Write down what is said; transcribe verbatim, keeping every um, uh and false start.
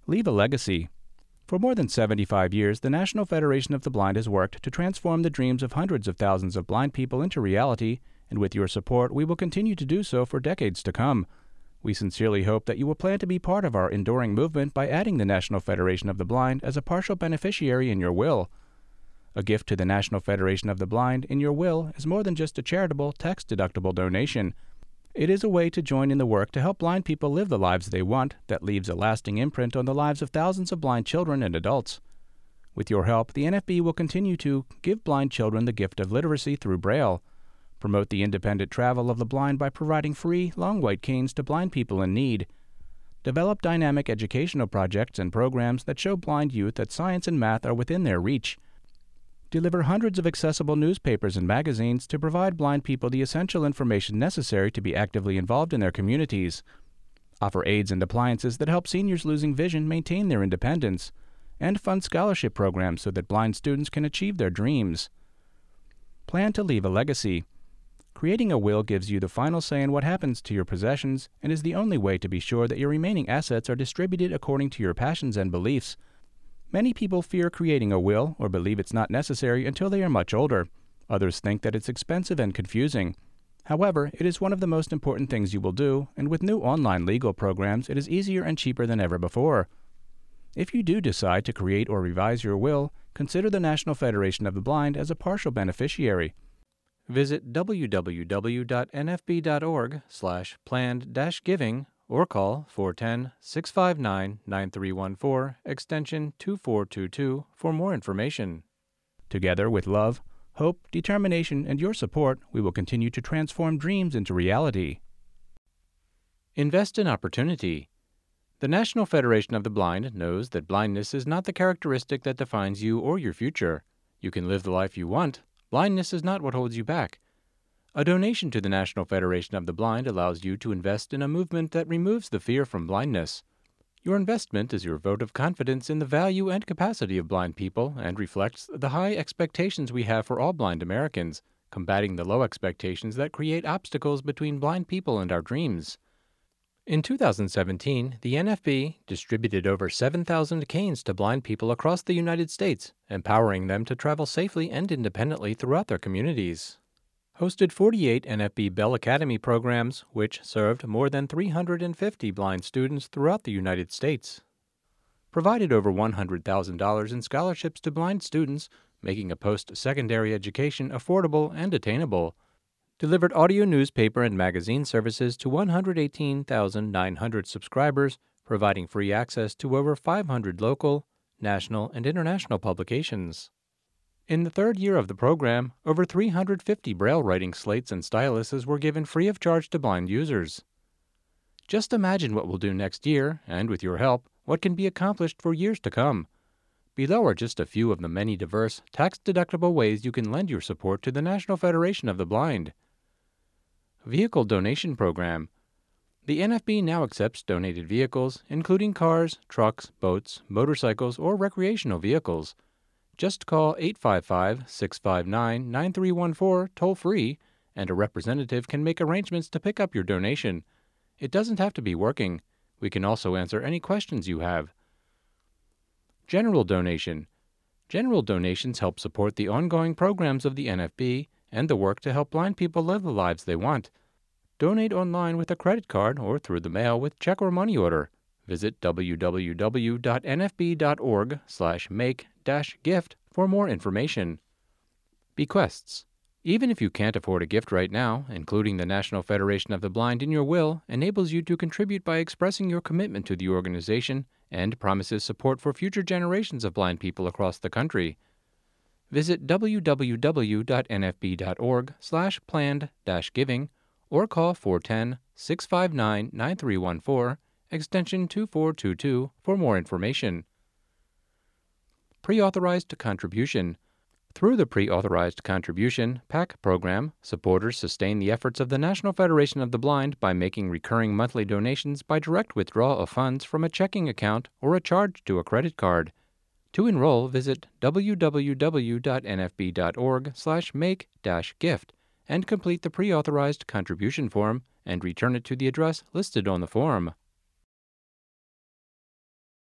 Leave a legacy. For more than seventy-five years, the National Federation of the Blind has worked to transform the dreams of hundreds of thousands of blind people into reality, and with your support, we will continue to do so for decades to come. We sincerely hope that you will plan to be part of our enduring movement by adding the National Federation of the Blind as a partial beneficiary in your will. A gift to the National Federation of the Blind in your will is more than just a charitable, tax-deductible donation. It is a way to join in the work to help blind people live the lives they want that leaves a lasting imprint on the lives of thousands of blind children and adults. With your help, the N F B will continue to give blind children the gift of literacy through Braille, promote the independent travel of the blind by providing free, long white canes to blind people in need, develop dynamic educational projects and programs that show blind youth that science and math are within their reach, deliver hundreds of accessible newspapers and magazines to provide blind people the essential information necessary to be actively involved in their communities, offer aids and appliances that help seniors losing vision maintain their independence, and fund scholarship programs so that blind students can achieve their dreams. Plan to leave a legacy. Creating a will gives you the final say in what happens to your possessions and is the only way to be sure that your remaining assets are distributed according to your passions and beliefs. Many people fear creating a will or believe it's not necessary until they are much older. Others think that it's expensive and confusing. However, it is one of the most important things you will do, and with new online legal programs, it is easier and cheaper than ever before. If you do decide to create or revise your will, consider the National Federation of the Blind as a partial beneficiary. Visit w w w dot n f b dot org slash planned dash giving or call four one zero, six five nine, nine three one four, extension two four two two for more information. Together with love, hope, determination, and your support, we will continue to transform dreams into reality. Invest in opportunity. The National Federation of the Blind knows that blindness is not the characteristic that defines you or your future. You can live the life you want. Blindness is not what holds you back. A donation to the National Federation of the Blind allows you to invest in a movement that removes the fear from blindness. Your investment is your vote of confidence in the value and capacity of blind people and reflects the high expectations we have for all blind Americans, combating the low expectations that create obstacles between blind people and our dreams. In two thousand seventeen, the N F B distributed over seven thousand canes to blind people across the United States, empowering them to travel safely and independently throughout their communities. Hosted forty-eight N F B Bell Academy programs, which served more than three hundred fifty blind students throughout the United States. Provided over one hundred thousand dollars in scholarships to blind students, making a post-secondary education affordable and attainable. Delivered audio newspaper and magazine services to one hundred eighteen thousand nine hundred subscribers, providing free access to over five hundred local, national, and international publications. In the third year of the program, over three hundred fifty Braille writing slates and styluses were given free of charge to blind users. Just imagine what we'll do next year, and with your help, what can be accomplished for years to come. Below are just a few of the many diverse, tax-deductible ways you can lend your support to the National Federation of the Blind. Vehicle Donation Program. The N F B now accepts donated vehicles, including cars, trucks, boats, motorcycles, or recreational vehicles. Just call eight five five, six five nine, nine three one four toll-free, and a representative can make arrangements to pick up your donation. It doesn't have to be working. We can also answer any questions you have. General Donation. General donations help support the ongoing programs of the N F B and the work to help blind people live the lives they want. Donate online with a credit card or through the mail with check or money order. Visit w w w dot n f b dot org slash make dash gift for more information. Bequests. Even if you can't afford a gift right now, including the National Federation of the Blind in your will enables you to contribute by expressing your commitment to the organization and promises support for future generations of blind people across the country. Visit w w w dot n f b dot org slash planned dash giving or call four one zero, six five nine, nine three one four extension two four two two for more information. Pre-authorized contribution. Through the Pre-Authorized Contribution PAC program, supporters sustain the efforts of the National Federation of the Blind by making recurring monthly donations by direct withdrawal of funds from a checking account or a charge to a credit card. To enroll, visit w w w dot n f b dot org slash make dash gift and complete the Pre-Authorized Contribution form and return it to the address listed on the form.